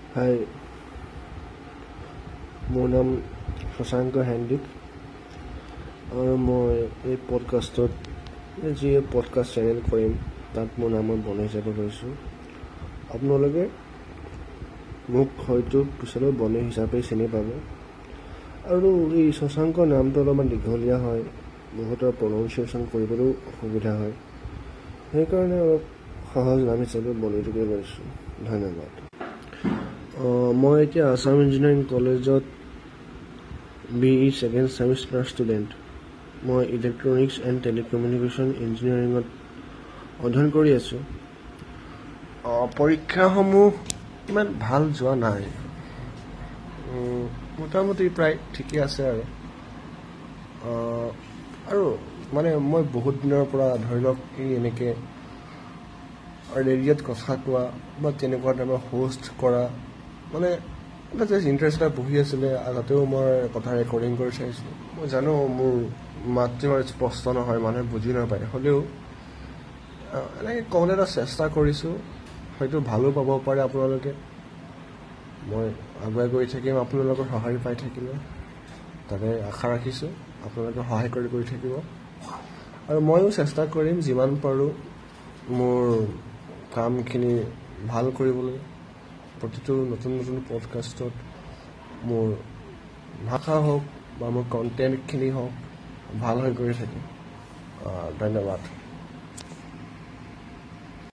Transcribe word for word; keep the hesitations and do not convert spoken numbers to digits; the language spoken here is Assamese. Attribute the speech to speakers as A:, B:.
A: হাই, মোৰ নাম শশাংক হেণ্ডিক আৰু মই এই পডকাষ্টত যি পডকাষ্ট চেনেল কৰিম তাত মোৰ নাম মই বনে হিচাপে কৰিছোঁ। আপোনালোকে মোক হয়তো পিছলৈ বনে হিচাপে চিনি পাব। আৰু এই শশাংক নামটো অলপমান দীঘলীয়া হয়, বহুতৰ প্ৰনাউন্সিয়েশ্যন কৰিবলৈও অসুবিধা হয়, সেইকাৰণে অলপ সহজ নাম হিচাপে বনেটোকে লৈছোঁ। ধন্যবাদ। মই এতিয়া আছাম ইঞ্জিনিয়াৰিং কলেজত B E second semester student. মই ইলেক্ট্ৰনিক্স এণ্ড টেলিকমিউনিকেশ্যন ইঞ্জিনিয়াৰিঙত অধ্যয়ন কৰি আছোঁ। পৰীক্ষাসমূহ ইমান ভাল যোৱা নাই, মোটামুটি প্ৰায় ঠিকেই আছে আৰু আৰু মানে মই বহুত দিনৰ পৰা ধৰি লওক এই এনেকৈ ৰেডিঅ'ত কথা কোৱা বা তেনেকুৱা ধৰণৰ হোষ্ট কৰা মানে এটা জাষ্ট ইণ্টাৰেষ্ট এটা বহি আছিলে। আগতেও মই কথা ৰেকৰ্ডিং কৰি চাইছোঁ। মই জানো মোৰ মাতটো ইমান স্পষ্ট নহয়, মানুহে বুজি নাপায়, হ'লেও এনেকৈ ক'বলৈ এটা চেষ্টা কৰিছোঁ। হয়তো ভালো পাব পাৰে আপোনালোকে। মই আগুৱাই গৈ থাকিম আপোনালোকৰ সঁহাৰি পাই থাকিলে, তাকে আশা ৰাখিছোঁ। আপোনালোকে সহায় কৰি কৰি থাকিব আৰু ময়ো চেষ্টা কৰিম যিমান পাৰোঁ মোৰ কামখিনি ভাল কৰিবলৈ। প্ৰতিটো নতুন নতুন পডকাষ্টত মোৰ ভাষা হওক বা মোৰ কণ্টেণ্টখিনি হওক ভাল হৈ গৈ থাকে। ধন্যবাদ।